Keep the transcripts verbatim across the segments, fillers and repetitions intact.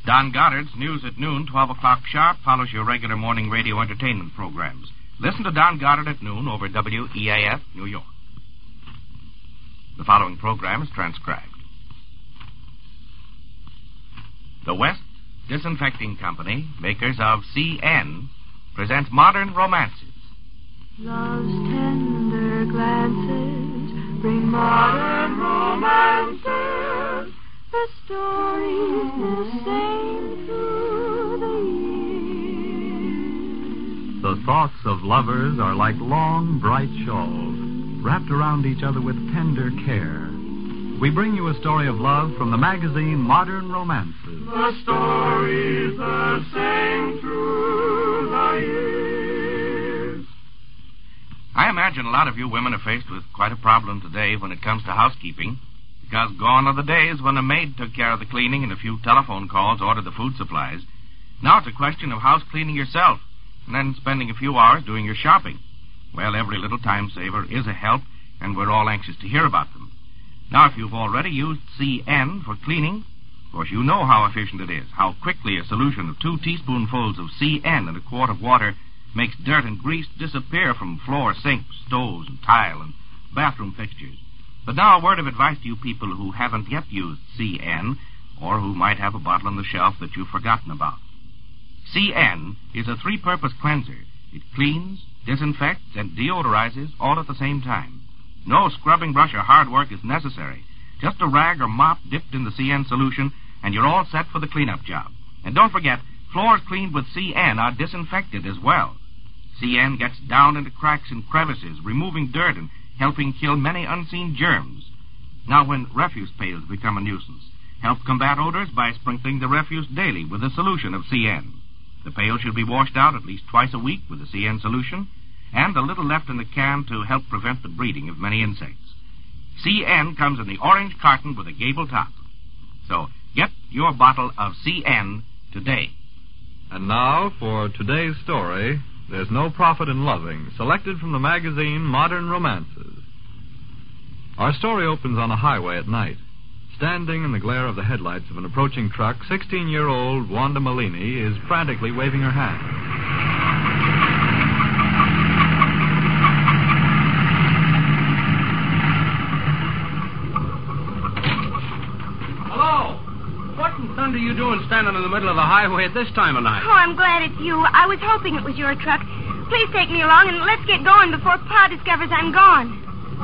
Don Goddard's News at Noon, twelve o'clock sharp, follows your regular morning radio entertainment programs. Listen to Don Goddard at noon over W E A F, New York. The following program is transcribed. The West Disinfecting Company, makers of C N, presents Modern Romances. Love's tender glances bring modern romances. The stories the same through the years. The thoughts of lovers are like long, bright shawls, wrapped around each other with tender care. We bring you a story of love from the magazine Modern Romances. The stories the same through the years. I imagine a lot of you women are faced with quite a problem today when it comes to housekeeping, because gone are the days when a maid took care of the cleaning and a few telephone calls ordered the food supplies. Now it's a question of house cleaning yourself and then spending a few hours doing your shopping. Well, every little time saver is a help, and we're all anxious to hear about them. Now, if you've already used C N for cleaning, of course, you know how efficient it is, how quickly a solution of two teaspoonfuls of C N in a quart of water makes dirt and grease disappear from floor, sinks, stoves, and tile, and bathroom fixtures. But now a word of advice to you people who haven't yet used C N, or who might have a bottle on the shelf that you've forgotten about. C N is a three-purpose cleanser. It cleans, disinfects, and deodorizes all at the same time. No scrubbing brush or hard work is necessary. Just a rag or mop dipped in the C N solution, and you're all set for the cleanup job. And don't forget, floors cleaned with C N are disinfected as well. C N gets down into cracks and crevices, removing dirt and helping kill many unseen germs. Now, when refuse pails become a nuisance, help combat odors by sprinkling the refuse daily with a solution of C N. The pail should be washed out at least twice a week with the C N solution, and a little left in the can to help prevent the breeding of many insects. C N comes in the orange carton with a gable top. So, get your bottle of C N today. And now, for today's story, There's No Profit in Loving, selected from the magazine Modern Romances. Our story opens on a highway at night. Standing in the glare of the headlights of an approaching truck, sixteen-year-old Wanda Malini is frantically waving her hand. Hello. What in thunder are you doing standing in the middle of the highway at this time of night? Oh, I'm glad it's you. I was hoping it was your truck. Please take me along and let's get going before Pa discovers I'm gone.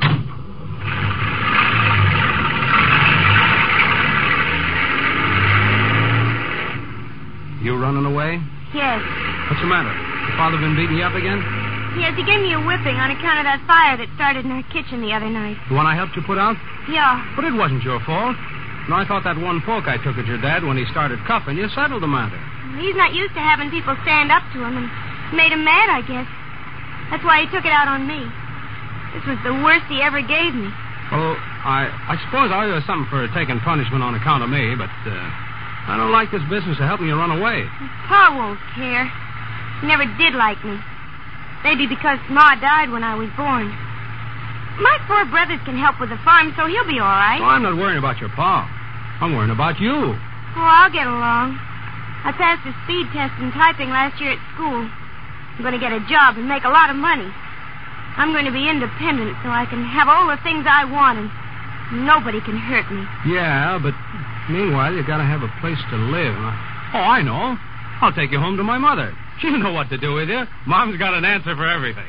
You running away? Yes. What's the matter? Your father been beating you up again? Yes, he gave me a whipping on account of that fire that started in our kitchen the other night. The one I helped you put out? Yeah. But it wasn't your fault. No, I thought that one poke I took at your dad when he started cuffing you settled the matter. He's not used to having people stand up to him and made him mad, I guess. That's why he took it out on me. This was the worst he ever gave me. Well, I I suppose I owe you something for taking punishment on account of me, but uh, I don't like this business of helping you run away. Pa won't care. He never did like me. Maybe because Ma died when I was born. My four brothers can help with the farm, so he'll be all right. Oh, I'm not worrying about your pa. I'm worrying about you. Oh, I'll get along. I passed the speed test in typing last year at school. I'm going to get a job and make a lot of money. I'm going to be independent so I can have all the things I want and nobody can hurt me. Yeah, but meanwhile, you got to have a place to live. Oh, I know. I'll take you home to my mother. She'll know what to do with you. Mom's got an answer for everything.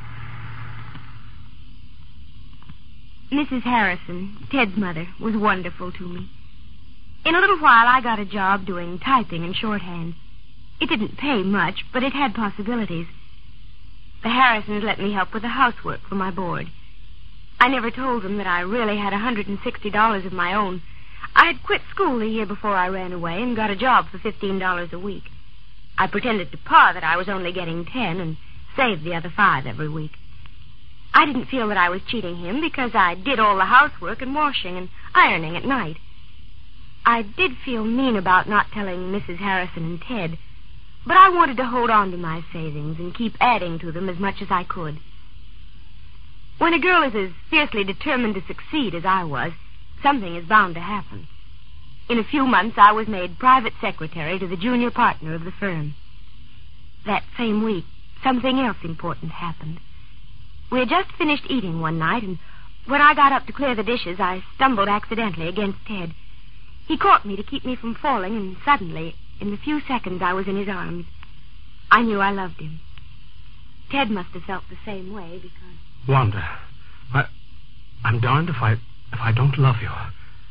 Missus Harrison, Ted's mother, was wonderful to me. In a little while, I got a job doing typing and shorthand. It didn't pay much, but it had possibilities. The Harrisons let me help with the housework for my board. I never told them that I really had one hundred sixty dollars of my own. I had quit school the year before I ran away and got a job for fifteen dollars a week. I pretended to Pa that I was only getting ten and saved the other five every week. I didn't feel that I was cheating him because I did all the housework and washing and ironing at night. I did feel mean about not telling Missus Harrison and Ted, but I wanted to hold on to my savings and keep adding to them as much as I could. When a girl is as fiercely determined to succeed as I was, something is bound to happen. In a few months, I was made private secretary to the junior partner of the firm. That same week, something else important happened. We had just finished eating one night, and when I got up to clear the dishes, I stumbled accidentally against Ted. He caught me to keep me from falling, and suddenly, in the few seconds I was in his arms, I knew I loved him. Ted must have felt the same way, because... Wanda, I, I'm darned if I, if I don't love you.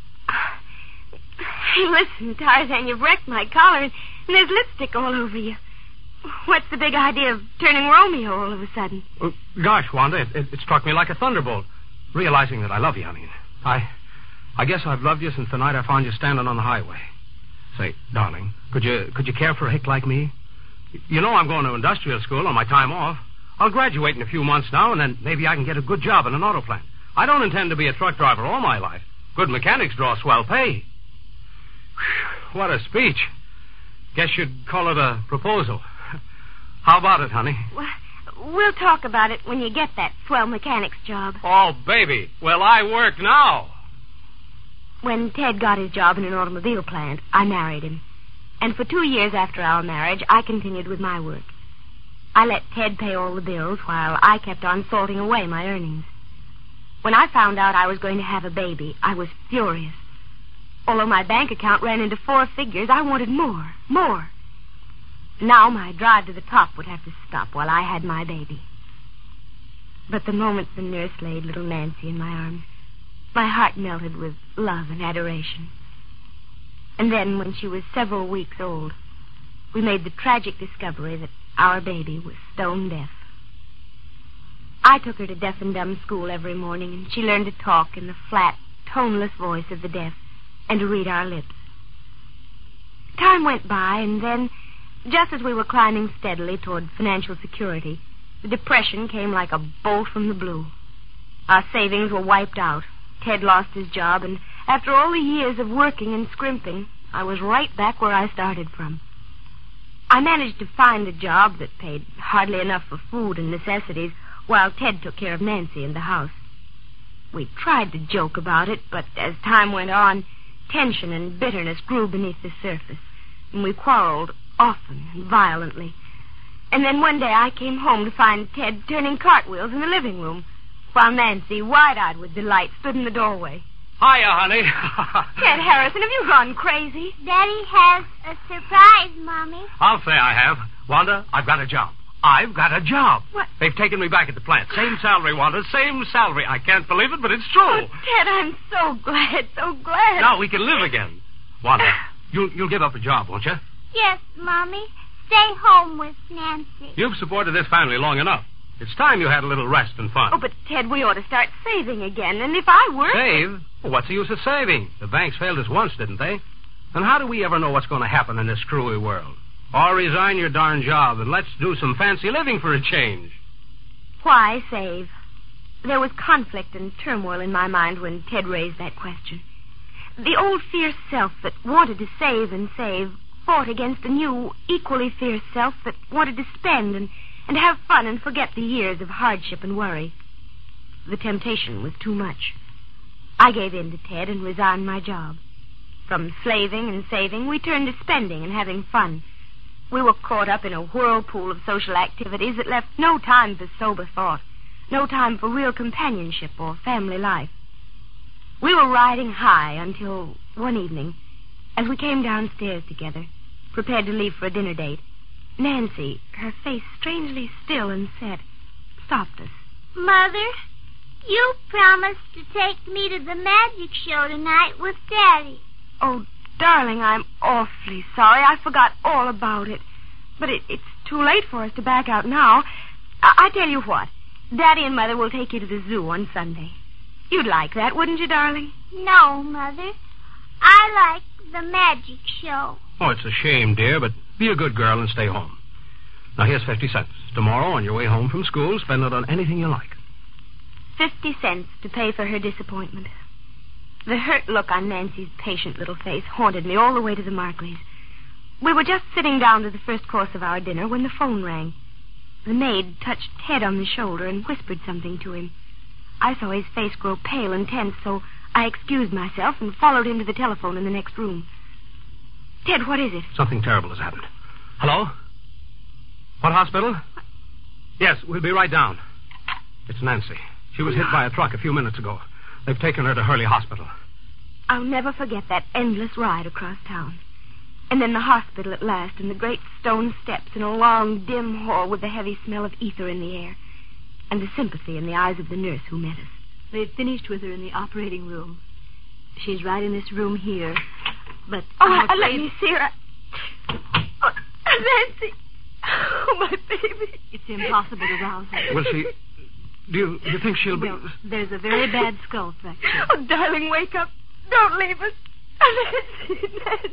Hey, listen, Tarzan, you've wrecked my collar, and there's lipstick all over you. What's the big idea of turning Romeo all of a sudden? Oh, gosh, Wanda, it, it, it struck me like a thunderbolt, realizing that I love you, I mean. I, I guess I've loved you since the night I found you standing on the highway. Say, darling, could you, could you care for a hick like me? You know I'm going to industrial school on my time off. I'll graduate in a few months now, and then maybe I can get a good job in an auto plant. I don't intend to be a truck driver all my life. Good mechanics draw swell pay. Whew, what a speech. Guess you'd call it a proposal. How about it, honey? Well, we'll talk about it when you get that swell mechanics job. Oh, baby. Well, I work now. When Ted got his job in an automobile plant, I married him. And for two years after our marriage, I continued with my work. I let Ted pay all the bills while I kept on salting away my earnings. When I found out I was going to have a baby, I was furious. Although my bank account ran into four figures, I wanted more, more. Now my drive to the top would have to stop while I had my baby. But the moment the nurse laid little Nancy in my arms, my heart melted with love and adoration. And then, when she was several weeks old, we made the tragic discovery that our baby was stone deaf. I took her to deaf and dumb school every morning, and she learned to talk in the flat, toneless voice of the deaf and to read our lips. Time went by, and then, just as we were climbing steadily toward financial security, the depression came like a bolt from the blue. Our savings were wiped out. Ted lost his job, and after all the years of working and scrimping, I was right back where I started from. I managed to find a job that paid hardly enough for food and necessities, while Ted took care of Nancy and the house. We tried to joke about it, but as time went on, tension and bitterness grew beneath the surface, and we quarreled often and violently. And then one day I came home to find Ted turning cartwheels in the living room, while Nancy, wide-eyed with delight, stood in the doorway. Hiya, honey. Ted Harrison, have you gone crazy? Daddy has a surprise, Mommy. I'll say I have. Wanda, I've got a job. I've got a job. What? They've taken me back at the plant. Same salary, Wanda. Same salary. I can't believe it, but it's true. Oh, Ted, I'm so glad, so glad. Now we can live again. Wanda, you'll, you'll give up a job, won't you? Yes, Mommy. Stay home with Nancy. You've supported this family long enough. It's time you had a little rest and fun. Oh, but, Ted, we ought to start saving again. And if I were... Save? Well, what's the use of saving? The banks failed us once, didn't they? And how do we ever know what's going to happen in this screwy world? Or resign your darn job and let's do some fancy living for a change. Why save? There was conflict and turmoil in my mind when Ted raised that question. The old fierce self that wanted to save and save fought against a new, equally fierce self that wanted to spend and, and have fun and forget the years of hardship and worry. The temptation was too much. I gave in to Ted and resigned my job. From slaving and saving, we turned to spending and having fun. We were caught up in a whirlpool of social activities that left no time for sober thought, no time for real companionship or family life. We were riding high until one evening, as we came downstairs together, prepared to leave for a dinner date, Nancy, her face strangely still and set, stopped us. Mother, you promised to take me to the magic show tonight with Daddy. Oh, darling, I'm awfully sorry. I forgot all about it. But it, it's too late for us to back out now. I, I tell you what, Daddy and Mother will take you to the zoo on Sunday. You'd like that, wouldn't you, darling? No, Mother. I like the magic show. Oh, it's a shame, dear, but be a good girl and stay home. Now, here's fifty cents. Tomorrow, on your way home from school, spend it on anything you like. Fifty cents to pay for her disappointment. The hurt look on Nancy's patient little face haunted me all the way to the Markleys. We were just sitting down to the first course of our dinner when the phone rang. The maid touched Ted on the shoulder and whispered something to him. I saw his face grow pale and tense, so I excused myself and followed him to the telephone in the next room. Ted, what is it? Something terrible has happened. Hello? What hospital? Yes, we'll be right down. It's Nancy. She was hit by a truck a few minutes ago. They've taken her to Hurley Hospital. I'll never forget that endless ride across town. And then the hospital at last, and the great stone steps, and a long, dim hall with the heavy smell of ether in the air, and the sympathy in the eyes of the nurse who met us. They've finished with her in the operating room. She's right in this room here. But Oh, I'm uh, afraid... let me see her. Oh, Nancy. Oh, my baby. It's impossible to rouse her. Will she... Do you, do you think she'll be... No, there's a very bad skull fracture. Oh, darling, wake up. Don't leave us. Nancy, Nancy.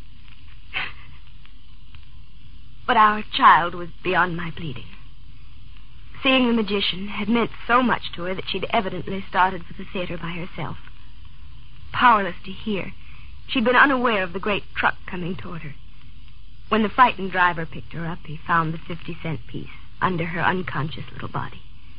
But our child was beyond my pleading. Seeing the magician had meant so much to her that she'd evidently started for the theater by herself. Powerless to hear, she'd been unaware of the great truck coming toward her. When the frightened driver picked her up, he found the fifty-cent piece under her unconscious little body.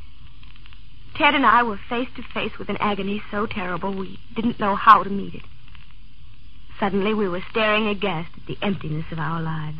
Ted and I were face to face with an agony so terrible we didn't know how to meet it. Suddenly we were staring aghast at the emptiness of our lives.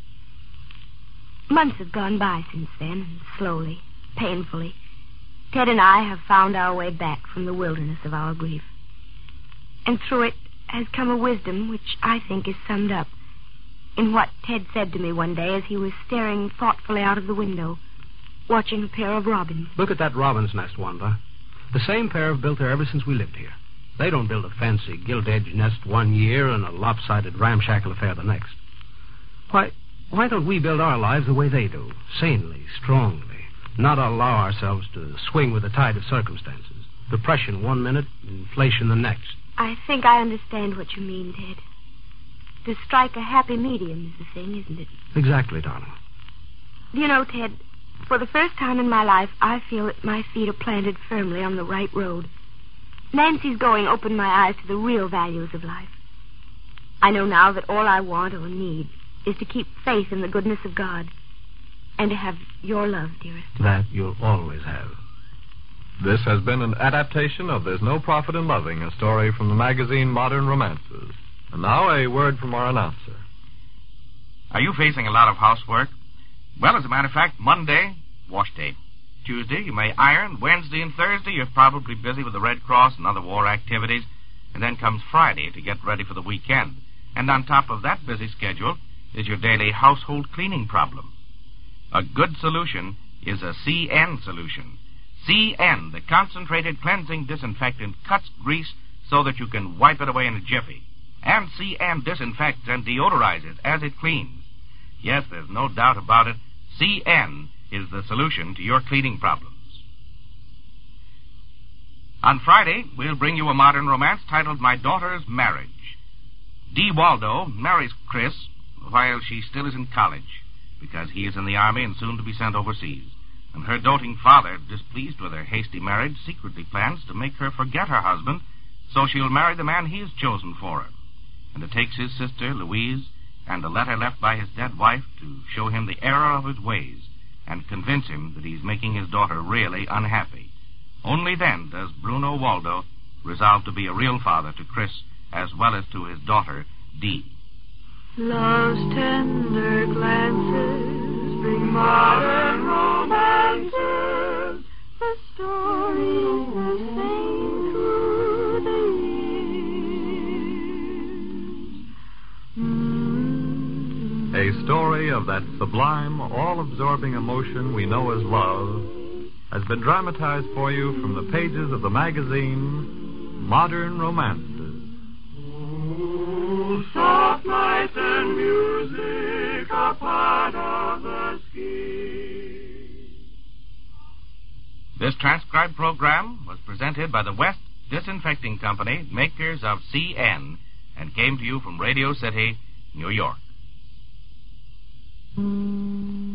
Months have gone by since then, and slowly, painfully, Ted and I have found our way back from the wilderness of our grief. And through it has come a wisdom which I think is summed up in what Ted said to me one day as he was staring thoughtfully out of the window, watching a pair of robins. Look at that robin's nest, Wanda. The same pair have built there ever since we lived here. They don't build a fancy gilt-edged nest one year and a lopsided ramshackle affair the next. Why, why don't we build our lives the way they do, sanely, strongly, not allow ourselves to swing with the tide of circumstances? Depression one minute, inflation the next. I think I understand what you mean, Ted. To strike a happy medium is the thing, isn't it? Exactly, darling. Do you know, Ted, for the first time in my life, I feel that my feet are planted firmly on the right road. Nancy's going opened my eyes to the real values of life. I know now that all I want or need is to keep faith in the goodness of God and to have your love, dearest. That you'll always have. This has been an adaptation of There's No Profit in Loving, a story from the magazine Modern Romances. And now a word from our announcer. Are you facing a lot of housework? Well, as a matter of fact, Monday, wash day. Tuesday, you may iron. Wednesday and Thursday, you're probably busy with the Red Cross and other war activities. And then comes Friday to get ready for the weekend. And on top of that busy schedule is your daily household cleaning problem. A good solution is a C N solution. C N, the concentrated cleansing disinfectant, cuts grease so that you can wipe it away in a jiffy. And C N disinfects and deodorizes as it cleans. Yes, there's no doubt about it. C N is the solution to your cleaning problems. On Friday, we'll bring you a modern romance titled My Daughter's Marriage. Dee Waldo marries Chris while she still is in college because he is in the Army and soon to be sent overseas. And her doting father, displeased with her hasty marriage, secretly plans to make her forget her husband so she'll marry the man he has chosen for her. And it takes his sister, Louise, and a letter left by his dead wife to show him the error of his ways and convince him that he's making his daughter really unhappy. Only then does Bruno Waldo resolve to be a real father to Chris as well as to his daughter, Dee. Love's tender glances bring modern romances, the stories that sing through the years. Mm. A story of that sublime, all-absorbing emotion we know as love has been dramatized for you from the pages of the magazine Modern Romances. Soft nights and music are part of the scheme. This transcribed program was presented by the West Disinfecting Company, makers of C N, and came to you from Radio City, New York. Mm.